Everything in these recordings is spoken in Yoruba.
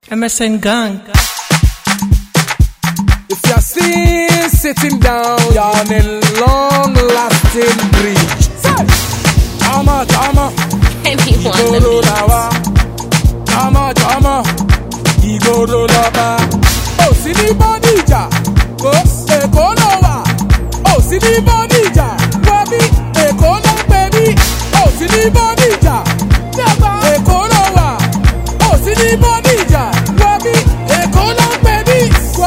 MSN Gang. If you're still sitting down, you're on a long-lasting bridge. Jama, jama, Igoro lawa. Jama, Igoro laba. Oh, si ni bonija, Èkó ló wà. Oh, si ni bonija, Wẹ́bí, Èkó ló ń pè mí. Oh, si ni bonija, Èkó ló wà. Oh, si ni bonija, Wẹ́bí, Èkó ló ń pè mí.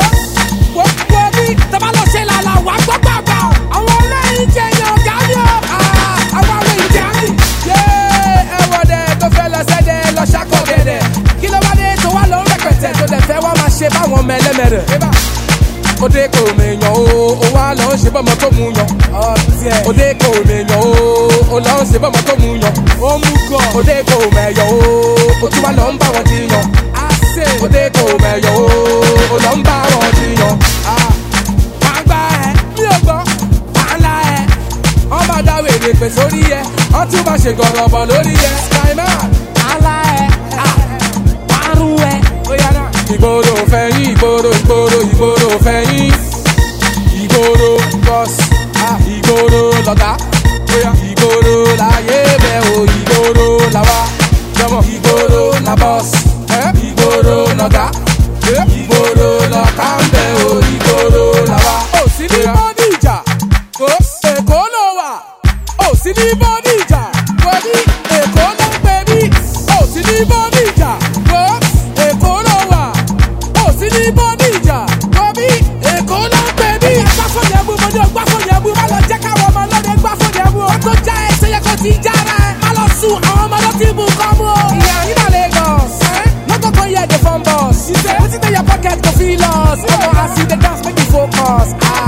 Wẹ́bí, tọ́ba lọ ṣe làlà wá gbọ́gbàgbà. Àwọn ọlẹ́yin jẹ́ yan gàdí o. Àwọn àwọn ìjà ni. Ẹ̀wọ̀n dẹ̀ tó fẹ́ lọ sẹ́dẹ̀ lọ ṣàkọ̀gẹ̀dẹ̀. Kí ló wá dé tó wá lọ rẹpẹtẹ tó dẹ̀ fẹ́ wá máa ṣe báwọn ọmọ ẹlẹ́mẹ̀rẹ̀. Òde kò mèèyàn o wá lọ ń ṣe bọ́mọ tó mú yan. Òde kò mèèyàn o lọ ń ṣe bọ́mọ tó mú yan. Ó mú gan. Òde kò mẹ̀yàn o tún wá lọ ń bá wọn jiyàn. Òde kò mẹ̀yàn o lọ ń bá wọn jiyàn. Máa gbá ẹ, mi ò gbọ́, máa la ẹ. Wọ́n máa dá wèrè pè sórí ẹ, wọ́n tún máa ṣe gọ̀rọ̀bọ̀ lórí ẹ. Skyman, máa la ẹ, máa rú ẹ. Ìgboro fẹ̀yìn, ìgboro fẹ̀yìn. Ìgboro boss, ìgboro lọ̀gá. Ìgboro láyé bẹ̀ o, ìgboro làwa. Ìgboro la boss, ìgboro lọ̀gá. Ìgboro lọ̀ká ń bẹ̀ o, ìgboro làwa. Ó sì ní bọ́díjà, Èkó ló wà. Ó sì ní bọ́díjà, Wẹ́bí, Èkó ló ń pè mí. Ó sì ní bọ́díjà, Èkó ló wà. Ó sì ní bọ́díjà, Wẹ́bí, Èkó ló ń pè mí. Ẹgbà fún yẹ̀bù, mo ní ọgbà fún yẹ̀bù. Má lọ jẹ́ káwọn ọmọ ọlọ́dẹ gbà fún yẹ̀bù. Ó tó já ẹ ṣe yẹ kó ti jára ẹ. Má lọ sùn, àwọn ọmọ ọlọ́tí bù kọ́ mú o. Ìyá yín náà Lagos. No go go hear the phone boss. Put it in your pocket to feel lost. Come on, I see the dance, make you focus.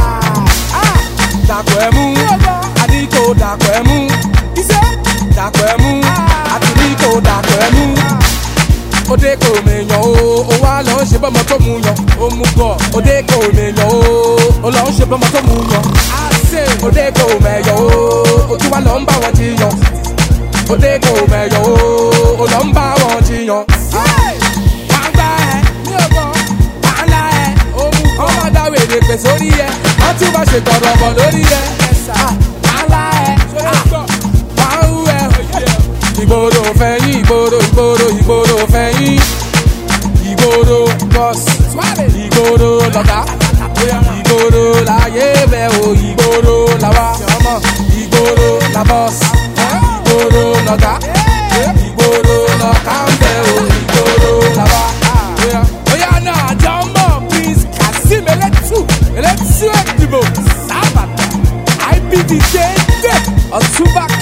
Dàpọ̀ ẹ̀mú, àdìgbò dàpọ̀ ẹ̀mú. Dàpọ̀ ẹ̀mú, àtúndìgbò dàpọ̀ ẹ̀mú. Òde kò mèèyàn o wá lọ ń ṣe bọ́mọ tó mú yan. Ó mú gọ̀. Òde kò mèèyàn o lọ ń ṣe bọ́mọ tó mú yan. Òde kò mèèyàn o tún wá lọ ń bá wọn jiyàn. Òde kò mèèyàn o lọ ń bá wọn jiyàn. Máa gbá ẹ, máa la ẹ. Wọ́n máa dá wèrè pè sórí ẹ, wọ́n tún máa ṣe gọ̀rọ̀bọ̀ lórí ẹ. Máa la ẹ, máa ń rú ẹ. Ìgboro fẹ̀yìn, ìgboro fẹ̀yìn. Ìgboro boss, ìgboro lọ̀gá. Ìgboro láyé bẹ̀ o, ìgboro làwa. Ìgboro la boss, ìgboro lọ̀gá. Ìgboro lọ̀ká ń bẹ̀ o, ìgboro làwa. Oya náà Jama, Prince Kazeem Eletu Ekiti, Sábàtà, IBD Dédé, Ọ̀túnba